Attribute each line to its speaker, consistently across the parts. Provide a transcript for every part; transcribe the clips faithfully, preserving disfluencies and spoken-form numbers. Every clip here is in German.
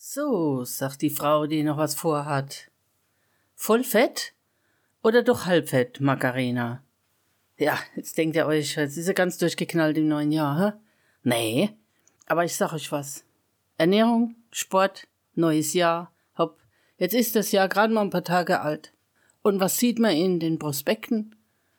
Speaker 1: So, sagt die Frau, die noch was vorhat. Voll fett oder doch halbfett, Macarena? Ja, jetzt denkt ihr euch, jetzt ist er ganz durchgeknallt im neuen Jahr, hä? Nee, aber ich sag euch was. Ernährung, Sport, neues Jahr, hopp. Jetzt ist das Jahr gerade mal ein paar Tage alt. Und was sieht man in den Prospekten?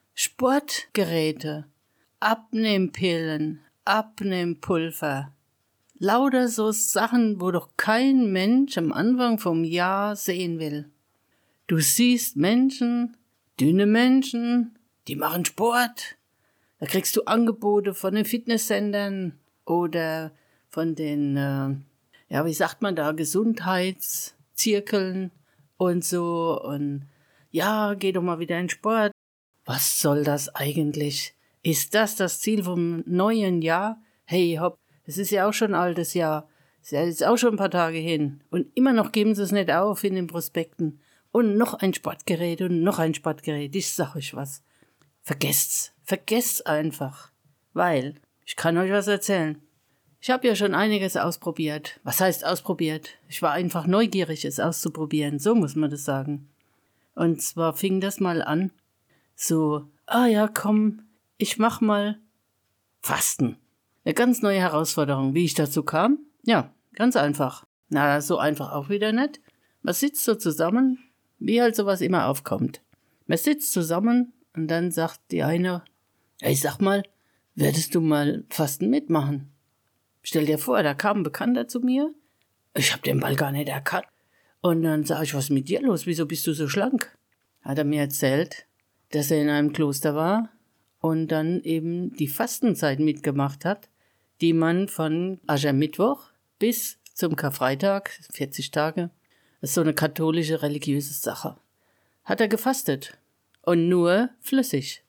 Speaker 1: Sportgeräte, Abnehmpillen, Abnehmpulver. Lauter so Sachen, wo doch kein Mensch am Anfang vom Jahr sehen will. Du siehst Menschen, dünne Menschen, die machen Sport. Da kriegst du Angebote von den Fitnesssendern oder von den, äh, ja, wie sagt man da, Gesundheitszirkeln und so. Und ja, geh doch mal wieder in Sport. Was soll das eigentlich? Ist das das Ziel vom neuen Jahr? Hey, hopp, es ist ja auch schon ein altes Jahr. Es ist ja jetzt auch schon ein paar Tage hin. Und immer noch geben sie es nicht auf in den Prospekten. Und noch ein Sportgerät und noch ein Sportgerät. Ich sag euch was. Vergesst's. Vergesst's einfach. Weil, ich kann euch was erzählen. Ich habe ja schon einiges ausprobiert. Was heißt ausprobiert? Ich war einfach neugierig, es auszuprobieren. So muss man das sagen. Und zwar fing das mal an. So, ah ja, komm, ich mach mal Fasten. Eine ganz neue Herausforderung. Wie ich dazu kam? Ja, ganz einfach. Na, so einfach auch wieder nicht. Man sitzt so zusammen, wie halt sowas immer aufkommt. Man sitzt zusammen und dann sagt die eine, hey, sag mal, würdest du mal Fasten mitmachen? Stell dir vor, da kam ein Bekannter zu mir. Ich hab den Ball gar nicht erkannt. Und dann sag ich, was ist mit dir los? Wieso bist du so schlank? Hat er mir erzählt, dass er in einem Kloster war und dann eben die Fastenzeit mitgemacht hat, die man von Aschermittwoch bis zum Karfreitag, vierzig Tage, das ist so eine katholische religiöse Sache, hat er gefastet. Und nur flüssig.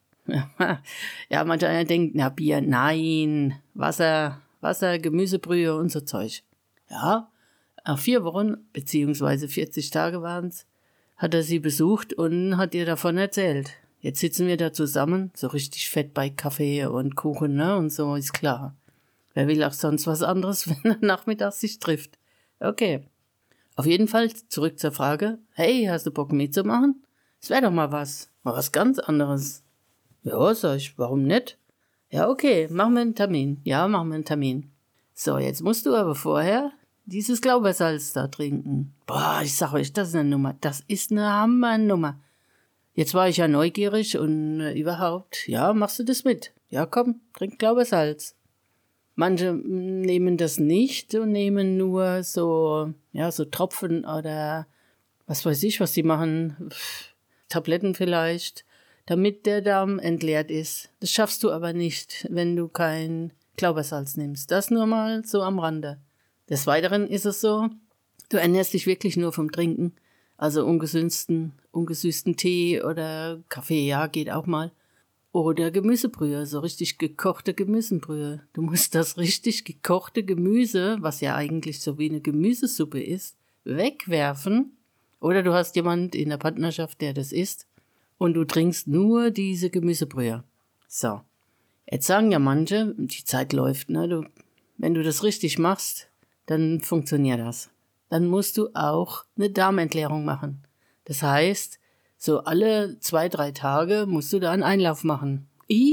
Speaker 1: Ja, manch einer denkt, na Bier, nein, Wasser, Wasser, Gemüsebrühe und so Zeug. Ja, nach vier Wochen, beziehungsweise vierzig Tage waren es, hat er sie besucht und hat ihr davon erzählt. Jetzt sitzen wir da zusammen, so richtig fett bei Kaffee und Kuchen, ne, und so, ist klar. Wer will auch sonst was anderes, wenn er nachmittags sich trifft? Okay. Auf jeden Fall zurück zur Frage, hey, hast du Bock mitzumachen? Es wäre doch mal was, mal was ganz anderes. Ja, sag ich, warum nicht? Ja, okay, machen wir einen Termin. Ja, machen wir einen Termin. So, jetzt musst du aber vorher dieses Glaubersalz da trinken. Boah, ich sag euch, das ist eine Nummer, das ist eine Hammernummer. Jetzt war ich ja neugierig und äh, überhaupt, ja, machst du das mit? Ja, komm, trink Glaubersalz. Manche nehmen das nicht und nehmen nur so, ja, so Tropfen oder was weiß ich, was die machen, Pff, Tabletten vielleicht, damit der Darm entleert ist. Das schaffst du aber nicht, wenn du kein Glaubersalz nimmst. Das nur mal so am Rande. Des Weiteren ist es so, du ernährst dich wirklich nur vom Trinken, also ungesüßten, ungesüßten Tee oder Kaffee, ja, geht auch mal. Oder Gemüsebrühe, so richtig gekochte Gemüsebrühe. Du musst das richtig gekochte Gemüse, was ja eigentlich so wie eine Gemüsesuppe ist, wegwerfen. Oder du hast jemand in der Partnerschaft, der das isst, und du trinkst nur diese Gemüsebrühe. So, jetzt sagen ja manche, die Zeit läuft, ne? Du, wenn du das richtig machst, dann funktioniert das. Dann musst du auch eine Darmentleerung machen. Das heißt, so alle zwei, drei Tage musst du da einen Einlauf machen.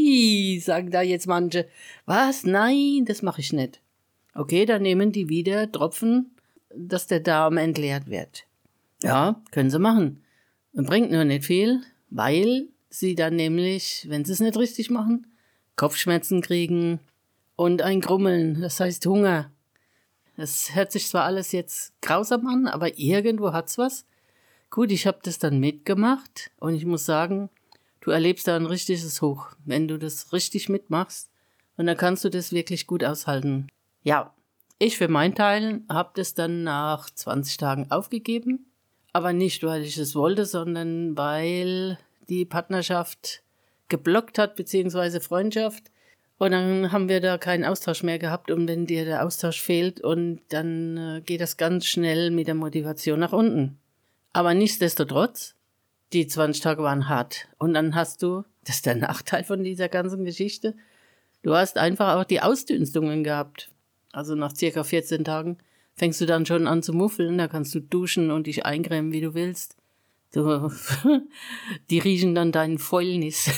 Speaker 1: Ih, sagen da jetzt manche, was? Nein, das mache ich nicht. Okay, dann nehmen die wieder Tropfen, dass der Darm entleert wird. Ja, können sie machen. Bringt nur nicht viel, weil sie dann nämlich, wenn sie es nicht richtig machen, Kopfschmerzen kriegen und ein Grummeln, das heißt Hunger. Das hört sich zwar alles jetzt grausam an, aber irgendwo hat's was. Gut, ich habe das dann mitgemacht und ich muss sagen, du erlebst da ein richtiges Hoch, wenn du das richtig mitmachst und dann kannst du das wirklich gut aushalten. Ja, ich für meinen Teil habe das dann nach zwanzig Tagen aufgegeben, aber nicht, weil ich es wollte, sondern weil die Partnerschaft geblockt hat, beziehungsweise Freundschaft. Und dann haben wir da keinen Austausch mehr gehabt und wenn dir der Austausch fehlt und dann äh, geht das ganz schnell mit der Motivation nach unten. Aber nichtsdestotrotz, die zwanzig Tage waren hart. Und dann hast du, das ist der Nachteil von dieser ganzen Geschichte, du hast einfach auch die Ausdünstungen gehabt. Also nach circa vierzehn Tagen fängst du dann schon an zu muffeln, da kannst du duschen und dich eincremen, wie du willst. Du, die riechen dann deinen Fäulnis.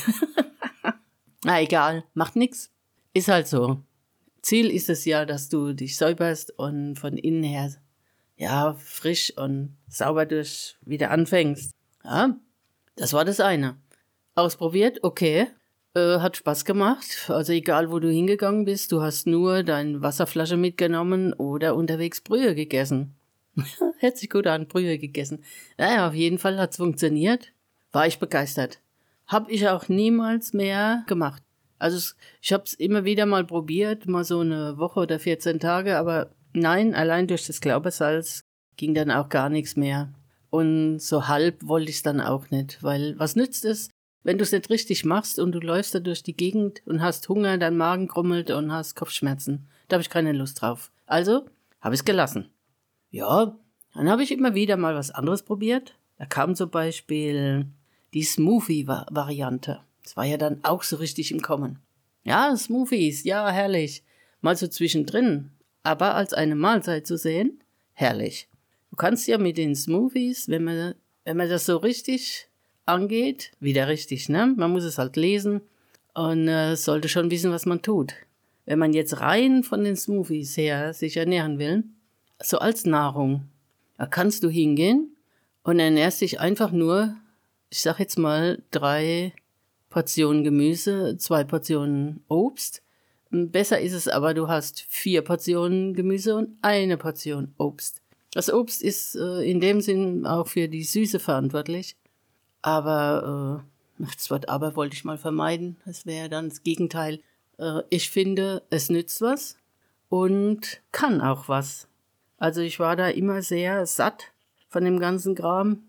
Speaker 1: Na egal, macht nix. Ist halt so. Ziel ist es ja, dass du dich säuberst und von innen her ja frisch und sauber durch wieder anfängst. Ja, das war das eine. Ausprobiert, okay, äh, hat Spaß gemacht. Also egal, wo du hingegangen bist, du hast nur deine Wasserflasche mitgenommen oder unterwegs Brühe gegessen. Hört sich gut an, Brühe gegessen. Naja, auf jeden Fall hat's funktioniert. War ich begeistert. Hab ich auch niemals mehr gemacht. Also ich habe es immer wieder mal probiert, mal so eine Woche oder vierzehn Tage, aber nein, allein durch das Glaubersalz ging dann auch gar nichts mehr. Und so halb wollte ich es dann auch nicht, weil was nützt es, wenn du es nicht richtig machst und du läufst da durch die Gegend und hast Hunger, dein Magen krummelt und hast Kopfschmerzen. Da habe ich keine Lust drauf. Also habe ich es gelassen. Ja, dann habe ich immer wieder mal was anderes probiert. Da kam zum Beispiel die Smoothie-Variante. Das war ja dann auch so richtig im Kommen. Ja, Smoothies, ja, herrlich. Mal so zwischendrin, aber als eine Mahlzeit zu sehen, herrlich. Du kannst ja mit den Smoothies, wenn man, wenn man das so richtig angeht, wieder richtig, ne? Man muss es halt lesen und äh, sollte schon wissen, was man tut. Wenn man jetzt rein von den Smoothies her sich ernähren will, so als Nahrung, da kannst du hingehen und ernährst dich einfach nur, ich sag jetzt mal, drei Portionen Gemüse, zwei Portionen Obst. Besser ist es aber, du hast vier Portionen Gemüse und eine Portion Obst. Das Obst ist äh, in dem Sinn auch für die Süße verantwortlich. Aber, äh, das Wort aber wollte ich mal vermeiden. Das wäre dann das Gegenteil. Äh, ich finde, es nützt was und kann auch was. Also ich war da immer sehr satt von dem ganzen Kram.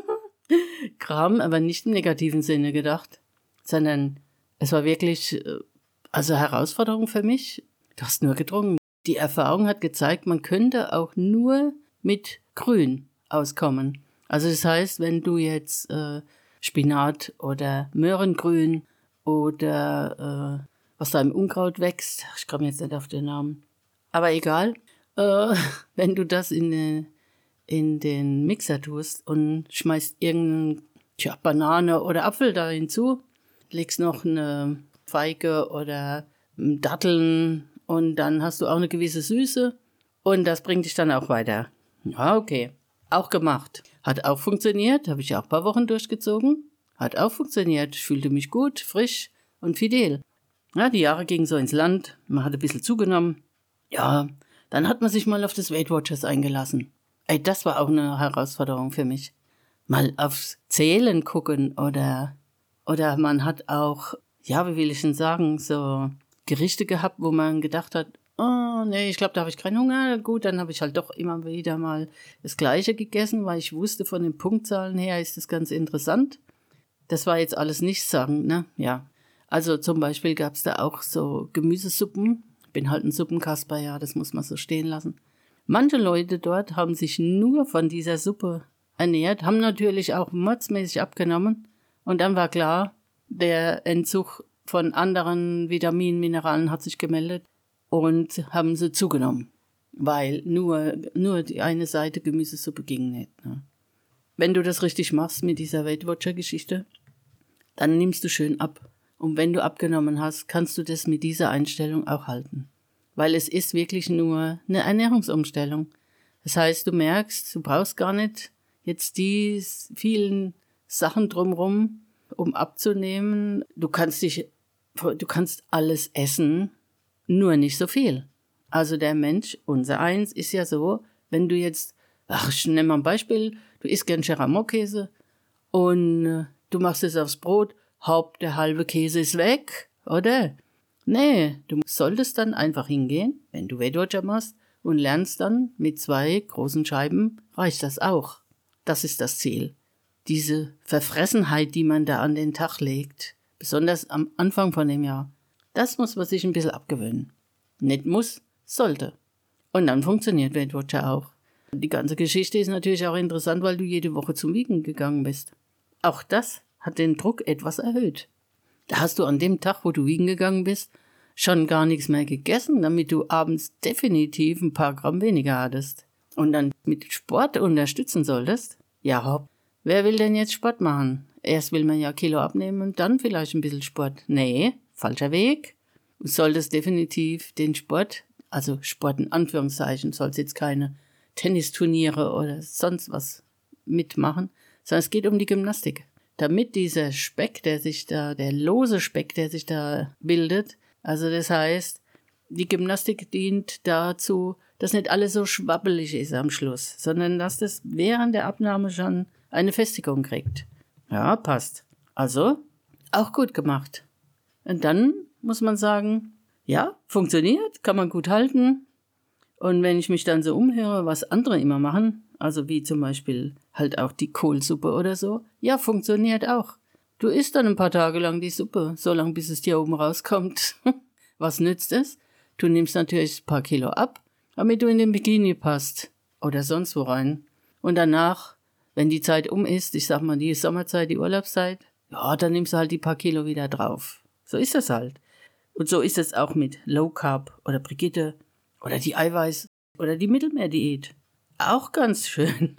Speaker 1: Kram, aber nicht im negativen Sinne gedacht, sondern es war wirklich, also Herausforderung für mich. Du hast nur getrunken. Die Erfahrung hat gezeigt, man könnte auch nur mit Grün auskommen. Also das heißt, wenn du jetzt äh, Spinat oder Möhrengrün oder äh, was da im Unkraut wächst, ich komme jetzt nicht auf den Namen, aber egal, äh, wenn du das in, äh, in den Mixer tust und schmeißt irgendeine tja, Banane oder Apfel da hinzu, legst noch eine Feige oder Datteln und dann hast du auch eine gewisse Süße und das bringt dich dann auch weiter. Ja, okay. Auch gemacht. Hat auch funktioniert, habe ich auch ein paar Wochen durchgezogen. Hat auch funktioniert, ich fühlte mich gut, frisch und fidel. Ja, die Jahre gingen so ins Land, man hat ein bisschen zugenommen. Ja, dann hat man sich mal auf das Weight Watchers eingelassen. Ey, das war auch eine Herausforderung für mich. Mal aufs Zählen gucken oder, oder man hat auch, ja, wie will ich denn sagen, so Gerichte gehabt, wo man gedacht hat, oh, nee, ich glaube, da habe ich keinen Hunger. Gut, dann habe ich halt doch immer wieder mal das Gleiche gegessen, weil ich wusste, von den Punktzahlen her ist das ganz interessant. Das war jetzt alles nichts sagen, ne? Ja. Also zum Beispiel gab es da auch so Gemüsesuppen. Ich bin halt ein Suppenkasper, ja, das muss man so stehen lassen. Manche Leute dort haben sich nur von dieser Suppe ernährt, haben natürlich auch mordsmäßig abgenommen. Und dann war klar, der Entzug von anderen Vitaminen, Mineralen hat sich gemeldet. Und haben sie zugenommen, weil nur, nur die eine Seite Gemüsesuppe ging nicht. Ne? Wenn du das richtig machst mit dieser Weight Watcher-Geschichte, dann nimmst du schön ab. Und wenn du abgenommen hast, kannst du das mit dieser Einstellung auch halten. Weil es ist wirklich nur eine Ernährungsumstellung. Das heißt, du merkst, du brauchst gar nicht jetzt die vielen Sachen drumherum, um abzunehmen. Du kannst dich, du kannst alles essen, nur nicht so viel. Also der Mensch, unser Eins, ist ja so, wenn du jetzt, ach, ich nehme mal ein Beispiel, du isst gern Cheramot-Käse und äh, du machst es aufs Brot, Haupt, der halbe Käse ist weg, oder? Nee, du solltest dann einfach hingehen, wenn du Weight Watcher machst und lernst dann mit zwei großen Scheiben, reicht das auch. Das ist das Ziel. Diese Verfressenheit, die man da an den Tag legt, besonders am Anfang von dem Jahr, das muss man sich ein bisschen abgewöhnen. Nicht muss, sollte. Und dann funktioniert Weight Watcher auch. Die ganze Geschichte ist natürlich auch interessant, weil du jede Woche zum Wiegen gegangen bist. Auch das hat den Druck etwas erhöht. Da hast du an dem Tag, wo du wiegen gegangen bist, schon gar nichts mehr gegessen, damit du abends definitiv ein paar Gramm weniger hattest. Und dann mit Sport unterstützen solltest? Ja, hopp. Wer will denn jetzt Sport machen? Erst will man ja Kilo abnehmen und dann vielleicht ein bisschen Sport. Nee, falscher Weg. Du solltest definitiv den Sport, also Sport in Anführungszeichen, sollst jetzt keine Tennisturniere oder sonst was mitmachen, sondern es geht um die Gymnastik. Damit dieser Speck, der sich da, der lose Speck, der sich da bildet, also das heißt, die Gymnastik dient dazu, dass nicht alles so schwabbelig ist am Schluss, sondern dass das während der Abnahme schon eine Festigung kriegt. Ja, passt. Also, auch gut gemacht. Und dann muss man sagen, ja, funktioniert, kann man gut halten. Und wenn ich mich dann so umhöre, was andere immer machen, also wie zum Beispiel halt auch die Kohlsuppe oder so, ja, funktioniert auch. Du isst dann ein paar Tage lang die Suppe, so lange bis es dir oben rauskommt. Was nützt es? Du nimmst natürlich ein paar Kilo ab, damit du in den Bikini passt oder sonst wo rein. Und danach, wenn die Zeit um ist, ich sag mal die Sommerzeit, die Urlaubszeit, ja, dann nimmst du halt die paar Kilo wieder drauf. So ist das halt. Und so ist es auch mit Low Carb oder Brigitte oder die Eiweiß oder die Mittelmeerdiät. Auch ganz schön.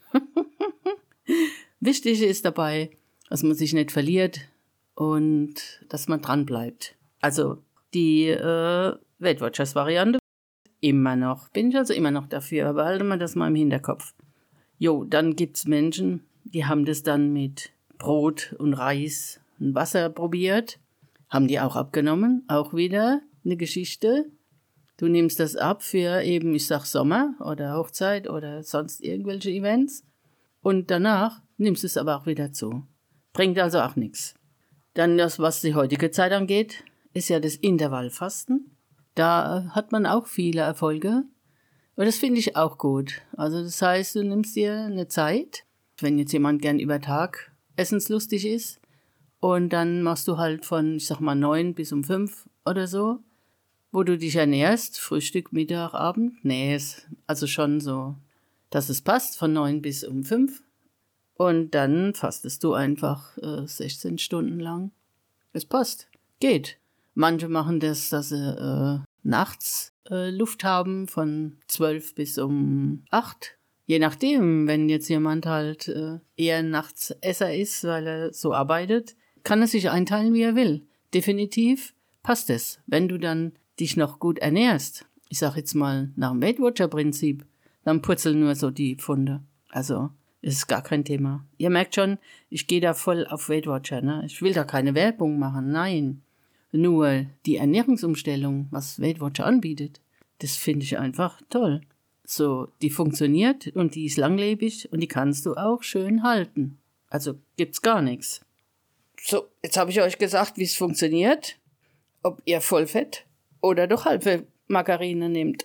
Speaker 1: Wichtig ist dabei, dass man sich nicht verliert und dass man dran bleibt. Also die äh, Weight Watchers Variante immer noch, bin ich also immer noch dafür, aber halte mal das mal im Hinterkopf. Jo, dann gibt's Menschen, die haben das dann mit Brot und Reis und Wasser probiert, haben die auch abgenommen, auch wieder eine Geschichte. Du nimmst das ab für eben, ich sag Sommer oder Hochzeit oder sonst irgendwelche Events und danach nimmst du es aber auch wieder zu. Bringt also auch nichts. Dann das, was die heutige Zeit angeht, ist ja das Intervallfasten. Da hat man auch viele Erfolge und das finde ich auch gut. Also das heißt, du nimmst dir eine Zeit, wenn jetzt jemand gern über Tag essenslustig ist und dann machst du halt von, ich sag mal, neun bis um fünf oder so, wo du dich ernährst, Frühstück, Mittag, Abend. Nee, also schon so, dass es passt, von neun bis um fünf. Und dann fastest du einfach äh, sechzehn Stunden lang. Es passt, geht. Manche machen das, dass sie äh, nachts äh, Luft haben von zwölf bis um acht. Je nachdem, wenn jetzt jemand halt äh, eher Nachtsesser ist, weil er so arbeitet, kann er sich einteilen, wie er will. Definitiv passt es. Wenn du dann dich noch gut ernährst, ich sag jetzt mal nach dem Weight Watcher Prinzip, dann purzeln nur so die Pfunde. Also, es ist gar kein Thema. Ihr merkt schon, ich gehe da voll auf Weight Watcher, ne? Ich will da keine Werbung machen, nein. Nur die Ernährungsumstellung, was Weight Watcher anbietet, das finde ich einfach toll. So, die funktioniert und die ist langlebig und die kannst du auch schön halten. Also gibt's gar nichts. So, jetzt habe ich euch gesagt, wie es funktioniert. Ob ihr Vollfett oder doch halbe Margarine nehmt.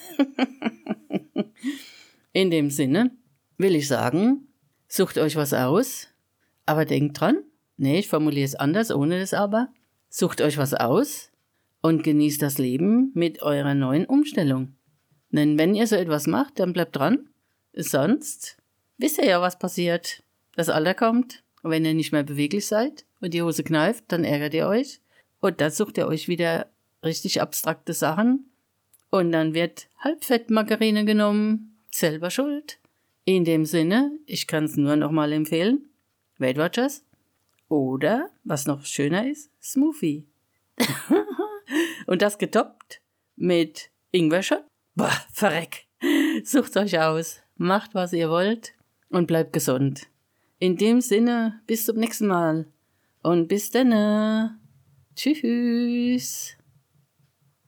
Speaker 1: In dem Sinne will ich sagen, sucht euch was aus, aber denkt dran, nee, ich formuliere es anders, ohne das aber, sucht euch was aus und genießt das Leben mit eurer neuen Umstellung. Denn wenn ihr so etwas macht, dann bleibt dran, sonst wisst ihr ja, was passiert. Das Alter kommt und wenn ihr nicht mehr beweglich seid und die Hose kneift, dann ärgert ihr euch und dann sucht ihr euch wieder richtig abstrakte Sachen und dann wird Halbfettmargarine genommen, selber schuld. In dem Sinne, ich kann es nur noch mal empfehlen, Weight Watchers oder, was noch schöner ist, Smoothie. Und das getoppt mit Ingwer-Shot. Boah, verreck. Sucht euch aus, macht, was ihr wollt und bleibt gesund. In dem Sinne, bis zum nächsten Mal und bis dann. Tschüss.